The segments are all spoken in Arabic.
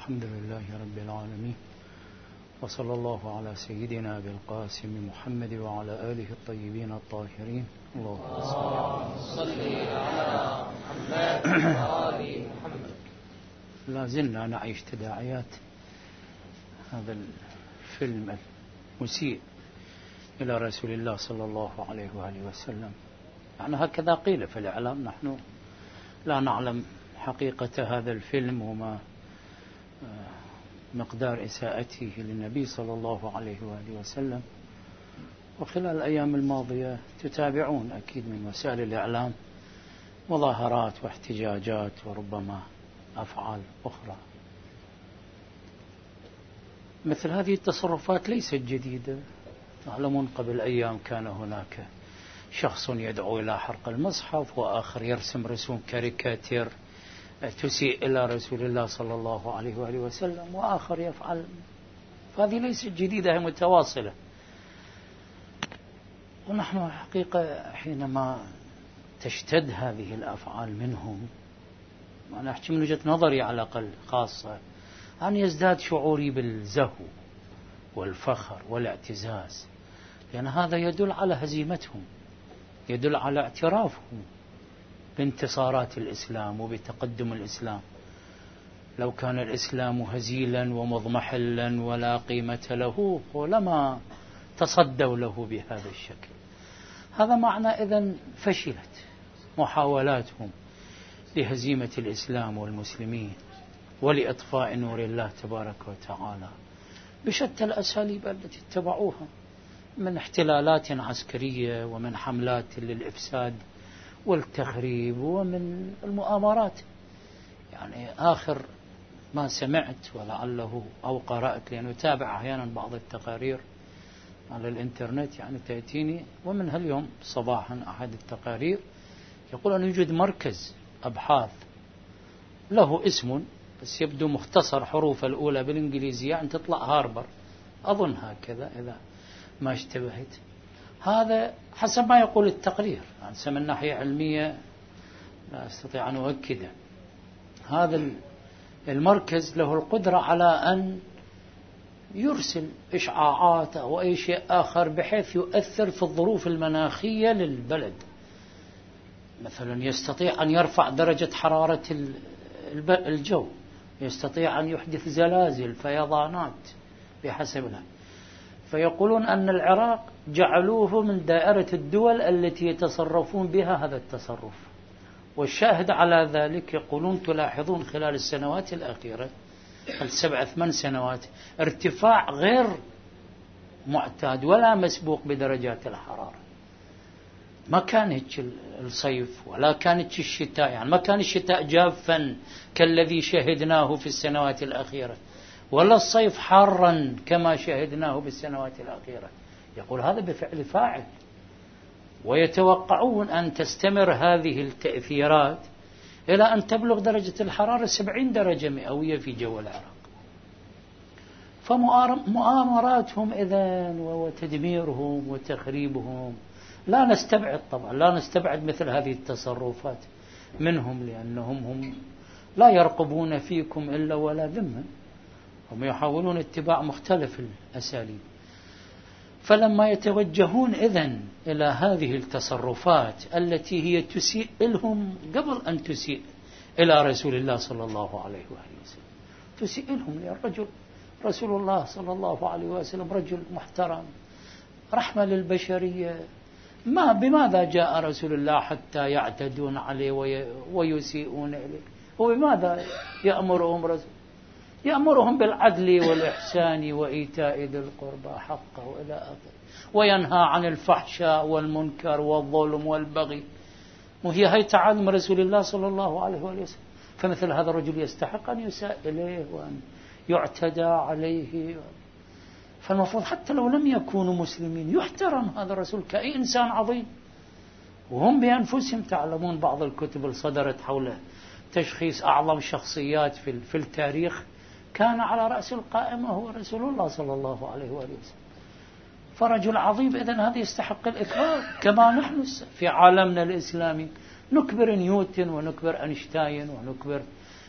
الحمد لله رب العالمين، وصلى الله على سيدنا أبي القاسم محمد وعلى آله الطيبين الطاهرين. اللهم صل على محمد وآل محمد. لا زلنا نعيش تداعيات هذا الفيلم المسيء إلى رسول الله صلى الله عليه وآله وسلم. يعني هكذا قيل في الإعلام، نحن لا نعلم حقيقة هذا الفيلم وما مقدار إساءته للنبي صلى الله عليه وآله وسلم. وخلال الأيام الماضية تتابعون أكيد من وسائل الإعلام مظاهرات واحتجاجات وربما أفعال أخرى. مثل هذه التصرفات ليست جديدة. تعلمون قبل أيام كان هناك شخص يدعو إلى حرق المصحف، وآخر يرسم رسوم كاريكاتير تسيء إلى رسول الله صلى الله عليه وآله وسلم، وآخر يفعل. فهذه ليست جديدة، هي متواصلة. ونحن حقيقة حينما تشتد هذه الأفعال منهم، أنا أحكي من وجهة نظري على الأقل خاصة، أن يزداد شعوري بالزهو والفخر والاعتزاز، لأن هذا يدل على هزيمتهم، يدل على اعترافهم بانتصارات الإسلام وبتقدم الإسلام. لو كان الإسلام هزيلا ومضمحلا ولا قيمة له لما تصدوا له بهذا الشكل. هذا معنى إذن فشلت محاولاتهم لهزيمة الإسلام والمسلمين ولإطفاء نور الله تبارك وتعالى بشتى الأساليب التي اتبعوها، من احتلالات عسكرية ومن حملات للإفساد والتخريب ومن المؤامرات. يعني آخر ما سمعت ولعله أو قرأت، لأنه أتابع أحيانا بعض التقارير على الإنترنت، يعني تأتيني، ومن هاليوم صباحا أحد التقارير يقول أن يوجد مركز أبحاث له اسم بس يبدو مختصر حروف الأولى بالإنجليزية، يعني تطلع هاربر أظن هكذا إذا ما اشتبهت. هذا حسب ما يقول التقرير، يعني من ناحية علمية لا أستطيع أن أؤكده. هذا المركز له القدرة على أن يرسل إشعاعات أو أي شيء آخر بحيث يؤثر في الظروف المناخية للبلد. مثلا يستطيع أن يرفع درجة حرارة الجو، يستطيع أن يحدث زلازل، فيضانات بحسبها. فيقولون أن العراق جعلوه من دائرة الدول التي يتصرفون بها هذا التصرف. والشاهد على ذلك يقولون تلاحظون خلال السنوات الأخيرة 7-8 سنوات ارتفاع غير معتاد ولا مسبوق بدرجات الحرارة. ما كان الصيف ولا كانت الشتاء، يعني ما كان الشتاء جافا كالذي شهدناه في السنوات الأخيرة، ولا الصيف حارا كما شاهدناه بالسنوات الأخيرة. يقول هذا بفعل فاعل، ويتوقعون أن تستمر هذه التأثيرات إلى أن تبلغ درجة الحرارة 70 درجة مئوية في جو العراق. فمؤامراتهم إذن وتدميرهم وتخريبهم لا نستبعد، طبعا لا نستبعد مثل هذه التصرفات منهم، لأنهم هم لا يرقبون فيكم إلا ولا ذمة، هم يحاولون اتباع مختلف الأساليب. فلما يتوجهون إذن إلى هذه التصرفات التي هي تسيء لهم قبل أن تسيء إلى رسول الله صلى الله عليه وآله وسلم، تسيء لهم، لأن الرجل رسول الله صلى الله عليه وسلم رجل محترم رحمة للبشرية. بماذا جاء رسول الله حتى يعتدون عليه ويسيئون إليه؟ وبماذا يأمرهم رسول؟ يأمرهم بالعدل والإحسان وإيتاء ذي القربى حقه إلى آخره، وينهى عن الفحشاء والمنكر والظلم والبغي. وهي هي تعاليم رسول الله صلى الله عليه وسلم. فمثل هذا الرجل يستحق أن يساء إليه وأن يعتدى عليه. فالمفروض حتى لو لم يكونوا مسلمين يحترم هذا الرسول كأي إنسان عظيم. وهم بأنفسهم تعلمون بعض الكتب اللي صدرت حول تشخيص أعظم شخصيات في التاريخ كان على رأس القائمة هو رسول الله صلى الله عليه وآله وسلم. فرجل عظيم، إذن هذا يستحق الإكرام. كما نحن في عالمنا الإسلامي نكبر نيوتن ونكبر أينشتاين ونكبر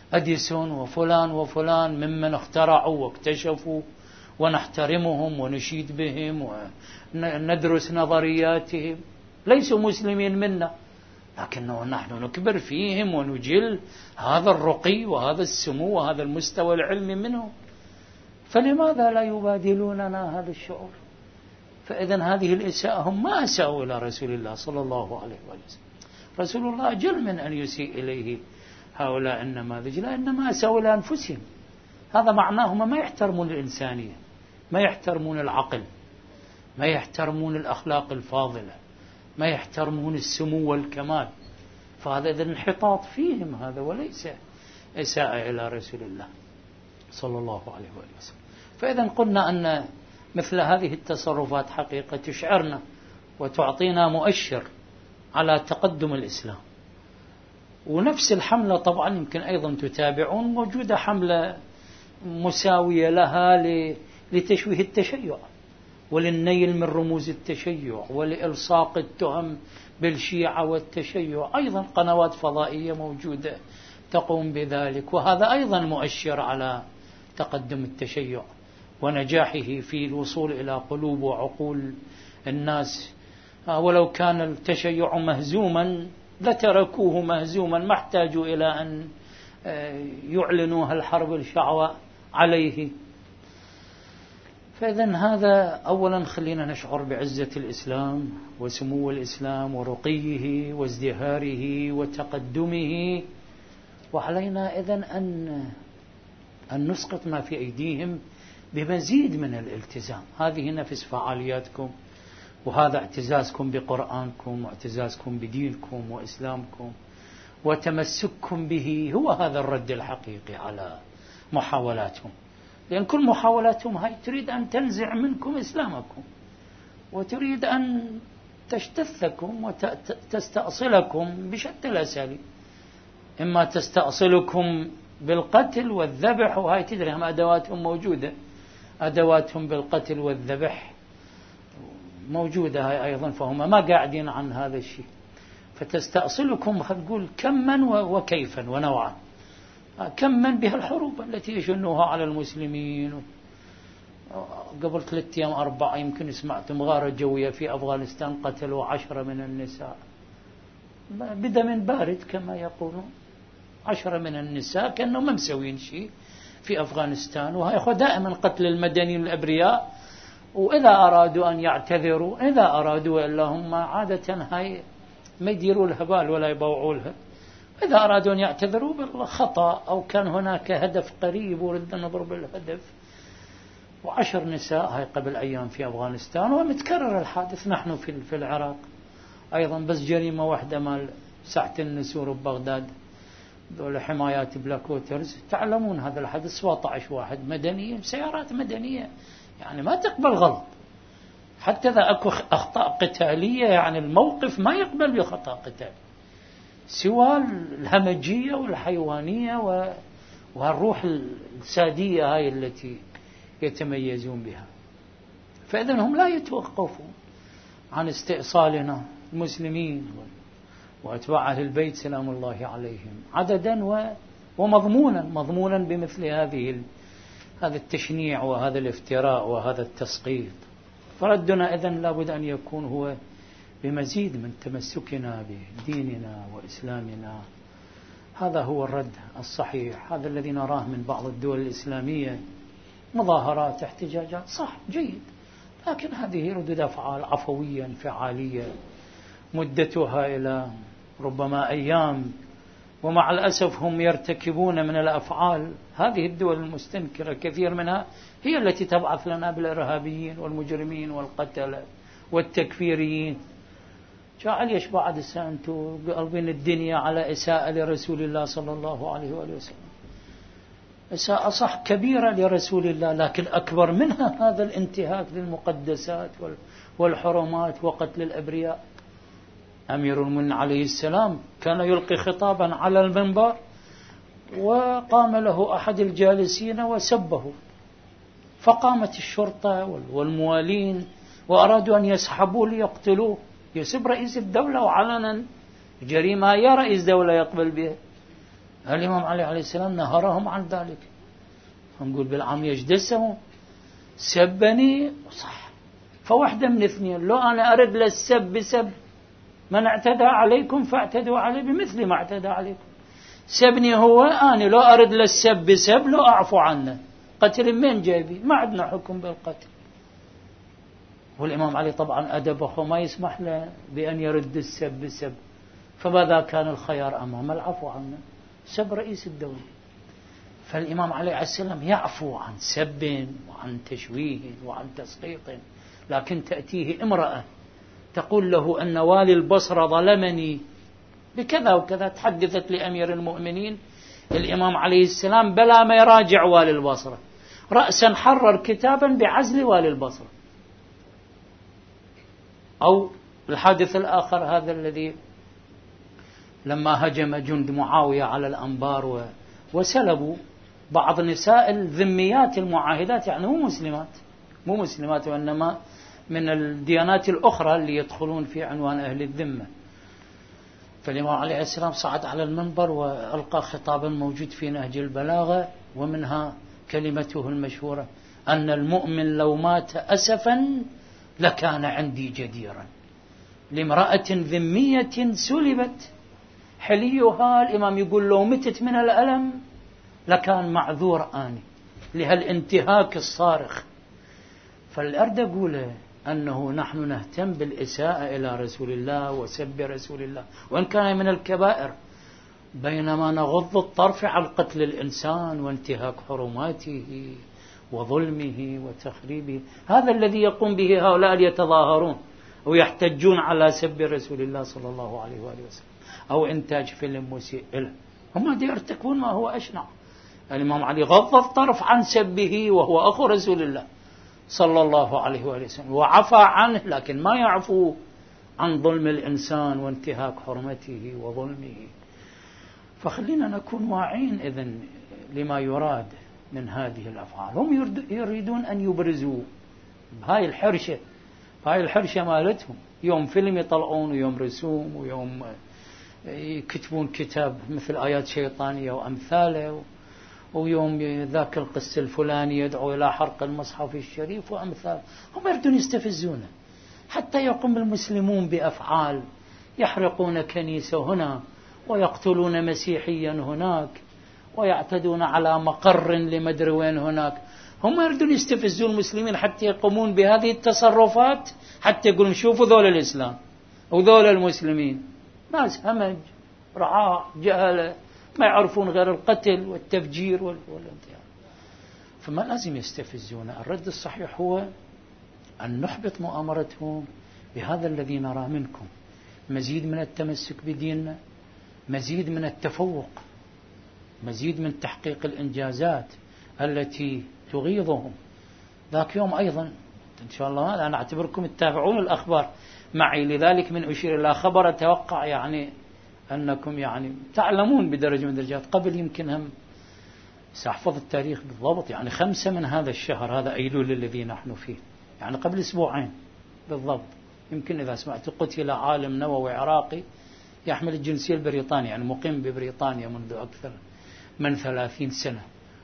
أديسون وفلان وفلان ممن اخترعوا واكتشفوا، ونحترمهم ونشيد بهم وندرس نظرياتهم، ليسوا مسلمين منا، لكنه نحن نكبر فيهم ونجل هذا الرقي وهذا السمو وهذا المستوى العلمي منهم، فلماذا لا يبادلوننا هذا الشعور؟ فإذن هذه الإساءة هم ما أساءوا إلى رسول الله صلى الله عليه وسلم. رسول الله أجل من أن يسيء إليه هؤلاء النماذج، لأنما أساءوا إلى أنفسهم. هذا معناه ما يحترمون الإنسانية، ما يحترمون العقل، ما يحترمون الأخلاق الفاضلة، ما يحترمون السمو والكمال، فهذا إذن انحطاط فيهم هذا، وليس إساءة إلى رسول الله صلى الله عليه وسلم. فإذا قلنا أن مثل هذه التصرفات حقيقة تشعرنا وتعطينا مؤشر على تقدم الإسلام. ونفس الحملة طبعا يمكن أيضا تتابعون موجودة حملة مساوية لها لتشويه التشيع وللنيل من رموز التشيع ولإلصاق التهم بالشيعة والتشيع، أيضا قنوات فضائية موجودة تقوم بذلك، وهذا أيضا مؤشر على تقدم التشيع ونجاحه في الوصول إلى قلوب وعقول الناس. ولو كان التشيع مهزوما لتركوه مهزوما، ما احتاجوا إلى أن يعلنوا الحرب الشعواء عليه. فإذن هذا أولا خلينا نشعر بعزة الإسلام وسمو الإسلام ورقيه وازدهاره وتقدمه، وعلينا إذن أن نسقط ما في أيديهم بمزيد من الالتزام. هذه نفس فعالياتكم، وهذا اعتزازكم بقرآنكم واعتزازكم بدينكم وإسلامكم وتمسككم به، هو هذا الرد الحقيقي على محاولاتهم. لأن كل محاولاتهم هاي تريد أن تنزع منكم إسلامكم، وتريد أن تجتثكم وتستأصلكم بشتى الأساليب. إما تستأصلكم بالقتل والذبح، وهاي تدري هم أدواتهم موجودة، أدواتهم بالقتل والذبح موجودة هاي أيضا، فهم ما قاعدين عن هذا الشيء. فتستأصلكم خلقول كما وكيفا ونوعا. كما بها الحروب التي يشنوها على المسلمين. قبل 3 أيام 4 يمكن سمعتم غارة جوية في أفغانستان قتلوا 10 من النساء بدم بارد كما يقولون. 10 من النساء كأنهم ما مسوين شيء في أفغانستان. وهي دائما قتل المدنيين الأبرياء، وإذا أرادوا أن يعتذروا، إذا أرادوا إلا هم عادة هاي ما يديروا لها بال ولا يبوعوا لها. إذا أرادوا أن يعتذروا بالخطأ أو كان هناك هدف قريب ورد نضرب الهدف. و10 نساء هاي قبل أيام في أفغانستان، ومتكرر الحادث. نحن في العراق أيضا بس جريمة واحدة مال ساعة النسور ببغداد، دول حمايات بلاك ووترز، تعلمون هذا الحدث. 17 واحد مدنيين بسيارات مدنية، يعني ما تقبل غلط. حتى إذا أكو أخطاء قتالية، يعني الموقف ما يقبل بخطأ قتالي، سوى الهمجية والحيوانية والروح السادية هاي التي يتميزون بها. فإذن هم لا يتوقفون عن استئصالنا المسلمين وأتباع أهل البيت سلام الله عليهم عددا ومضمونا بمثل هذا التشنيع وهذا الافتراء وهذا التسقيط. فردنا إذن لابد أن يكون هو بمزيد من تمسكنا بديننا وإسلامنا. هذا هو الرد الصحيح، هذا الذي نراه من بعض الدول الإسلامية، مظاهرات، احتجاجات، صح جيد، لكن هذه ردود أفعال عفوية انفعالية مدتها إلى ربما أيام. ومع الأسف هم يرتكبون من الأفعال، هذه الدول المستنكرة كثير منها هي التي تبعث لنا بالإرهابيين والمجرمين والقتلة والتكفيريين. جعل يشبع عد أنتم قلبين الدنيا على إساءة لرسول الله صلى الله عليه وآله وسلم. إساءة صح كبيرة لرسول الله، لكن أكبر منها هذا الانتهاك للمقدسات والحرمات وقتل الأبرياء. أمير المؤمنين عليه السلام كان يلقي خطابا على المنبر، وقام له أحد الجالسين وسبه، فقامت الشرطة والموالين وأرادوا أن يسحبوه ليقتلوه. يسب رئيس الدولة وعلنا، جريمة يا رئيس دولة يقبل بها. الإمام علي عليه السلام نهرهم عن ذلك. نقول بالعامية اجدسهم سبني صح، فواحدة من اثنين، لو أنا أرد للسب بسب من اعتدى عليكم فاعتدوا عليه بمثل ما اعتدى عليكم. سبني هو، أنا لو أرد للسب بسب لو أعفو عنه، قتل من جايبي، ما عندنا حكم بالقتل. والإمام علي طبعا أدبه ما يسمح له بأن يرد السب بسب، فماذا كان الخيار أمام العفو عنه؟ سب رئيس الدولة. فالإمام علي عليه السلام يعفو عن سب وعن تشويه وعن تسقيط، لكن تأتيه امرأة تقول له أن والي البصرة ظلمني بكذا وكذا، تحدثت لأمير المؤمنين الإمام عليه السلام بلا ما يراجع والي البصرة، رأسا حرر كتابا بعزل والي البصرة. أو الحادث الآخر هذا الذي لما هجم جند معاوية على الأنبار وسلبوا بعض نساء الذميات المعاهدات، يعني مو مسلمات وإنما من الديانات الأخرى اللي يدخلون في عنوان أهل الذمة. فالإمام عليه السلام صعد على المنبر وألقى خطابا موجود في نهج البلاغة، ومنها كلمته المشهورة أن المؤمن لو مات أسفا لكان عندي جديرا، لامرأة ذمية سلبت حليها. الإمام يقول لو متت من الألم لكان معذور آني لهالانتهاك الصارخ. فالأرد أقول أنه نحن نهتم بالإساءة إلى رسول الله وسب رسول الله وإن كان من الكبائر، بينما نغض الطرف عن قتل الإنسان وانتهاك حرماته وظلمه وتخريبه. هذا الذي يقوم به هؤلاء يتظاهرون ويحتجون على سب رسول الله صلى الله عليه وآله وسلم أو إنتاج فيلم مسيء له، هم يرتكبون ما هو أشنع. الإمام علي غض الطرف عن سبه وهو أخو رسول الله صلى الله عليه وآله وسلم وعفى عنه، لكن ما يعفو عن ظلم الإنسان وانتهاك حرمته وظلمه. فخلينا نكون واعين إذن لما يراد من هذه الأفعال. هم يريدون أن يبرزوا بهاي الحرشة مالتهم، يوم فيلم يطلعون ويوم رسوم ويوم يكتبون كتاب مثل آيات شيطانية وأمثاله، ويوم ذاك القس الفلاني يدعو إلى حرق المصحف الشريف وأمثال. هم يريدون يستفزونه حتى يقوم المسلمون بأفعال، يحرقون كنيسة هنا ويقتلون مسيحيا هناك ويعتدون على مقر لمدري وين هناك. هم يريدون يستفزون المسلمين حتى يقومون بهذه التصرفات، حتى يقولون شوفوا ذول الإسلام وذول المسلمين ناس همج رعاع جهلة ما يعرفون غير القتل والتفجير والانتهاك. فما لازم يستفزونا. الرد الصحيح هو أن نحبط مؤامرتهم بهذا الذي نرى منكم، مزيد من التمسك بديننا، مزيد من التفوق، مزيد من تحقيق الإنجازات التي تغيظهم. ذاك يوم أيضا إن شاء الله أنا أعتبركم تتابعون الأخبار معي، لذلك من أشير إلى خبر أتوقع يعني أنكم يعني تعلمون بدرجة من الدرجات. قبل يمكن هم سأحفظ التاريخ بالضبط، يعني 5 من هذا الشهر، هذا أيلول الذي نحن فيه، يعني قبل 2 أسبوع بالضبط يمكن إذا سمعت، قتل عالم نووي عراقي يحمل الجنسية البريطانية، يعني مقيم ببريطانيا منذ أكثر من 30 سنة،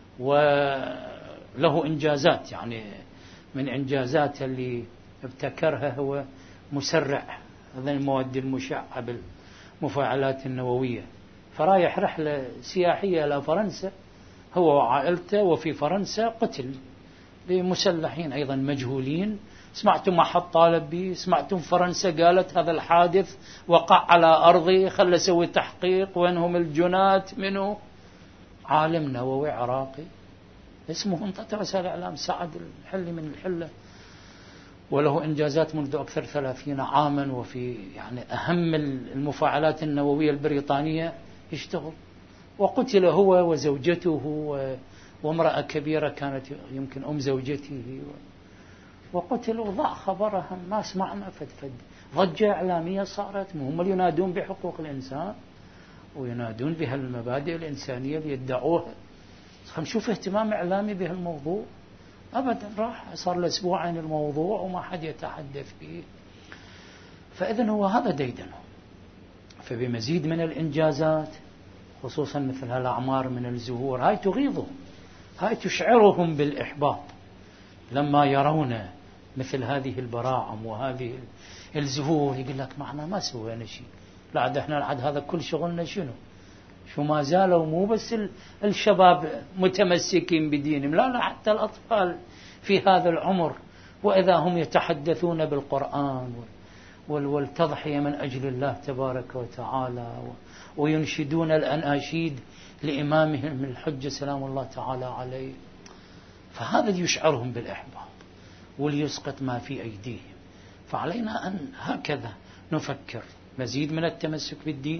وله إنجازات. يعني من إنجازات اللي ابتكرها هو مسرع هذه المواد المشعة بالمفاعلات النووية. فرايح رحلة سياحية إلى فرنسا هو وعائلته، وفي فرنسا قتل بمسلحين أيضا مجهولين. سمعتم ما حد طالب به؟ سمعتم فرنسا قالت هذا الحادث وقع على أرضي، خلى سوي تحقيق وينهم الجنات منه؟ عالم نووي عراقي اسمه انطلع رسائل إعلام سعد الحلي من الحلة، وله إنجازات منذ أكثر 30 عاما، وفي يعني أهم المفاعلات النووية البريطانية يشتغل. وقتل هو وزوجته وامرأة كبيرة كانت يمكن أم زوجته، وقتلوا. ضاع خبرهم، ما سمعنا فدفد ضجة إعلامية صارت. هم اللي ينادون بحقوق الإنسان وينادون بها المبادئ الإنسانية اللي يدعوها. نشوف اهتمام إعلامي بهالموضوع أبدا، راح صار له 2 أسبوع الموضوع وما حد يتحدث فيه. فإذن هو هذا ديدنه. فبمزيد من الإنجازات خصوصا مثل هالأعمار من الزهور، هاي تغيظهم، هاي تشعرهم بالإحباط لما يرون مثل هذه البراعم وهذه الزهور. يقول لك معنا ما سوينا شيء، لا احنا العد هذا كل شغلنا شو ما زالوا مو بس الشباب متمسكين بدينهم، لا حتى الأطفال في هذا العمر، وإذا هم يتحدثون بالقرآن والتضحية من أجل الله تبارك وتعالى، وينشدون الأناشيد لإمامهم الحجة سلام الله تعالى عليه، فهذا يشعرهم بالإحباط وليسقط ما في أيديهم. فعلينا أن هكذا نفكر، مزيد من التمسك بالدين،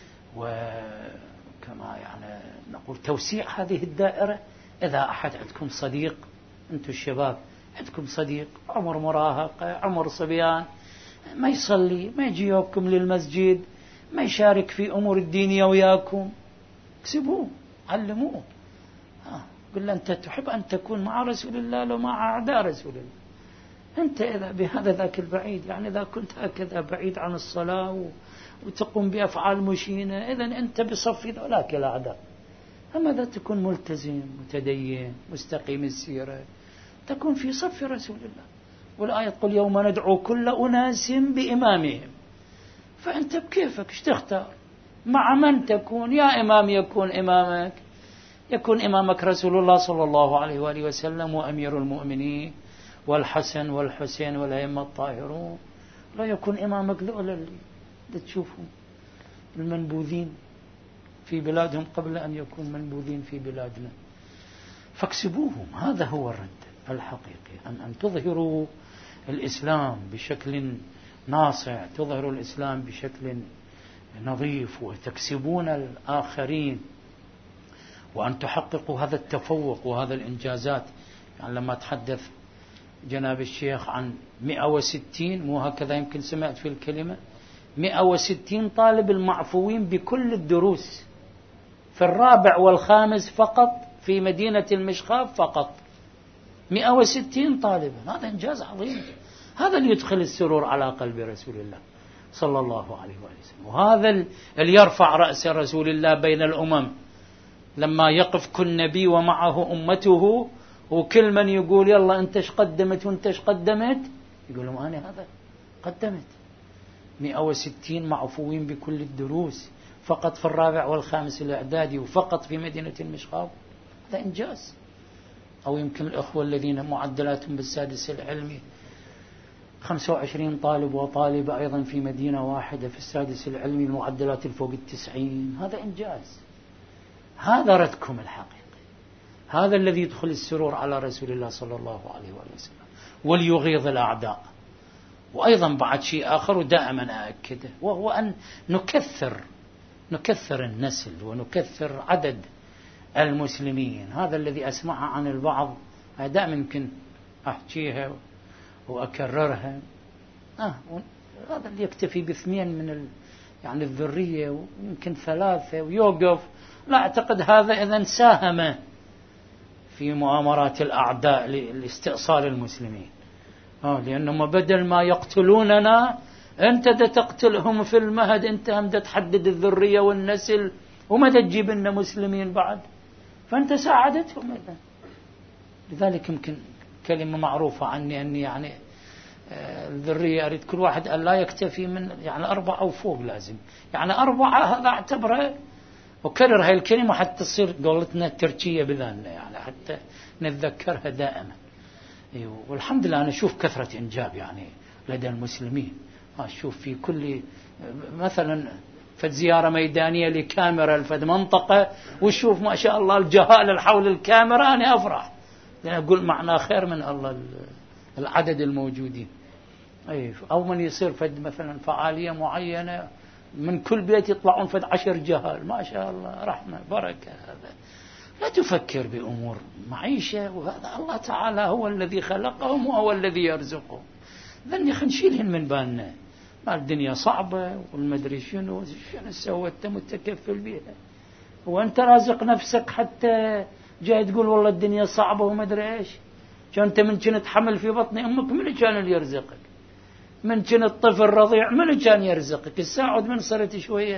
وكما يعني نقول توسيع هذه الدائرة. إذا أحد عندكم صديق، أنتم الشباب عندكم صديق عمر مراهقة، عمر صبيان، ما يصلي، ما يجي يومكم للمسجد، ما يشارك في أمور الدينية وياكم، اكسبوه، علموه، قل له أنت تحب أن تكون مع رسول الله لو مع أعداء رسول الله. أنت إذا بهذا ذاك البعيد، يعني إذا كنت هكذا بعيد عن الصلاة وتقوم بأفعال مشينة، إذن أنت بصف ذولاك الأعداء. أما إذا تكون ملتزم متدين مستقيم السيرة، تكون في صف رسول الله. والآية تقول يوم ندعو كل أناس بإمامهم، فأنت بكيفك ايش تختار، مع من تكون. يا إمام يكون إمامك رسول الله صلى الله عليه وآله وسلم وأمير المؤمنين والحسن والحسين والأئمة الطاهرون، لا يكون إمامك ذولا اللي تشوفهم المنبوذين في بلادهم قبل أن يكون منبوذين في بلادنا. فاكسبوهم، هذا هو الرد الحقيقي، أن تظهروا الإسلام بشكل ناصع، تظهروا الإسلام بشكل نظيف، وتكسبون الآخرين، وأن تحققوا هذا التفوق وهذا الإنجازات. يعني لما تحدث جناب الشيخ عن 160، مو هكذا يمكن سمعت في الكلمة، 160 طالب المعفوين بكل الدروس في الرابع والخامس فقط في مدينة المشخاف فقط، 160 طالبا، هذا إنجاز عظيم. هذا اللي يدخل السرور على قلب رسول الله صلى الله عليه وسلم، وهذا اللي يرفع رأس رسول الله بين الأمم، لما يقف كل نبي ومعه أمته، وكل من يقول يلا أنتش قدمت وأنتش قدمت، يقول لهم أنا هذا قدمت. 160 معفوين بكل الدروس فقط في الرابع والخامس الإعدادي، وفقط في مدينة المشخاف، هذا إنجاز. أو يمكن الأخوة الذين معدلاتهم بالسادس العلمي 25 طالب وطالبة أيضا في مدينة واحدة في السادس العلمي، المعدلات الفوق 90، هذا إنجاز. هذا ردكم الحقيقي، هذا الذي يدخل السرور على رسول الله صلى الله عليه وسلم وليغيظ الأعداء. وأيضا بعد شيء آخر ودائما أأكده، وهو أن نكثر النسل ونكثر عدد المسلمين. هذا الذي أسمعها عن البعض، دائما يمكن أحكيها وأكررها، هذا اللي يكتفي باثنين من يعني الذرية ويمكن ثلاثة ويوقف. لا أعتقد هذا إذن ساهم في مؤامرات الأعداء لاستئصال المسلمين، لأنهم بدل ما يقتلوننا أنت دا تقتلهم في المهد، أنت هم دا تحدد الذرية والنسل، وما تجيب لنا مسلمين بعد، فأنت ساعدتهم إذن. لذلك يمكن كلمة معروفة عني أني يعني الذرية أريد كل واحد أن لا يكتفي من يعني 4 أو فوق، لازم يعني 4. هذا اعتبره وكرر هاي الكلمة حتى تصير قولتنا تركية بذلنا، يعني حتى نتذكرها دائما. والحمد لله أنا أشوف كثرة إنجاب يعني لدى المسلمين. أشوف في كل مثلا فد زيارة ميدانية لكاميرا فد منطقة، وشوف ما شاء الله الجهال حول الكاميرا، أنا أفرح لأن أقول معنا خير من الله العدد الموجودين. أو من يصير فد مثلا فعالية معينة من كل بيت يطلعون فد 10 جهال، ما شاء الله رحمة بركة. هذا لا تفكر بأمور معيشة، وهذا الله تعالى هو الذي خلقهم وهو الذي يرزقهم. ذني خنشيلهن من بالنا، ما الدنيا صعبة والمدري شنو سويت متكفل بها، وانت رازق نفسك حتى جاي تقول والله الدنيا صعبة ومدري ايش. كنت من كنت حمل في بطن امك من كان اللي يرزقك؟ من كنت طفل رضيع من كان يرزقك؟ الساعد من صرت شوية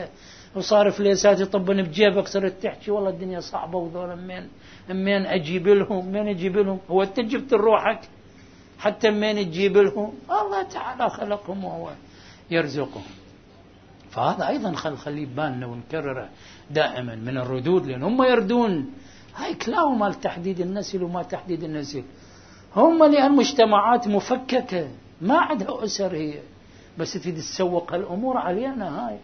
وصار فليسات يطبن بجيبك، صرت تحكي والله الدنيا صعبة وذولا منين أجيب لهم، منين أجيب لهم؟ هو أنت جبت روحك حتى منين تجيب لهم؟ الله تعالى خلقهم وهو يرزقهم. فهذا أيضا خليه بالنا ونكرره دائما من الردود، لأن هم يردون هاي كلاو مال تحديد النسل وما تحديد النسل. هم لأن مجتمعات مفككة ما عندها أسر، هي بس تريد تسوق الأمور علينا. هاي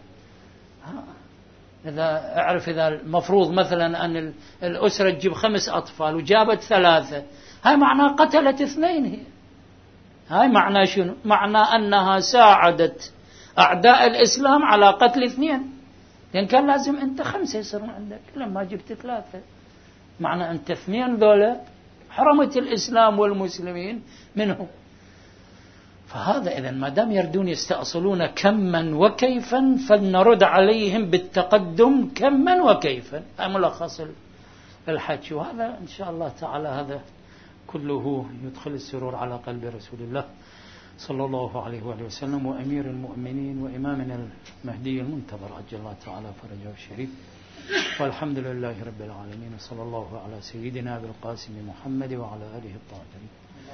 إذا أعرف إذا المفروض مثلا أن الأسرة تجيب 5 أطفال وجابت 3، هاي معناه قتلت 2. هاي معناه شنو؟ معناه أنها ساعدت أعداء الإسلام على قتل 2، لأن كان لازم أنت 5 يصيرون عندك لما جبت 3. معنى أنت 2 ذولا حرمت الإسلام والمسلمين منهم. فهذا إذن ما دام يردون يستأصلون كما وكيفا، فلنرد عليهم بالتقدم كما وكيفا. ملخص الحكي. وهذا إن شاء الله تعالى هذا كله يدخل السرور على قلب رسول الله صلى الله عليه وآله وسلم، وأمير المؤمنين وإمامنا المهدي المنتظر عجل الله تعالى فرجه الشريف. والحمد لله رب العالمين، وصلى الله على سيدنا أبي القاسم محمد وعلى آله الطاهرين.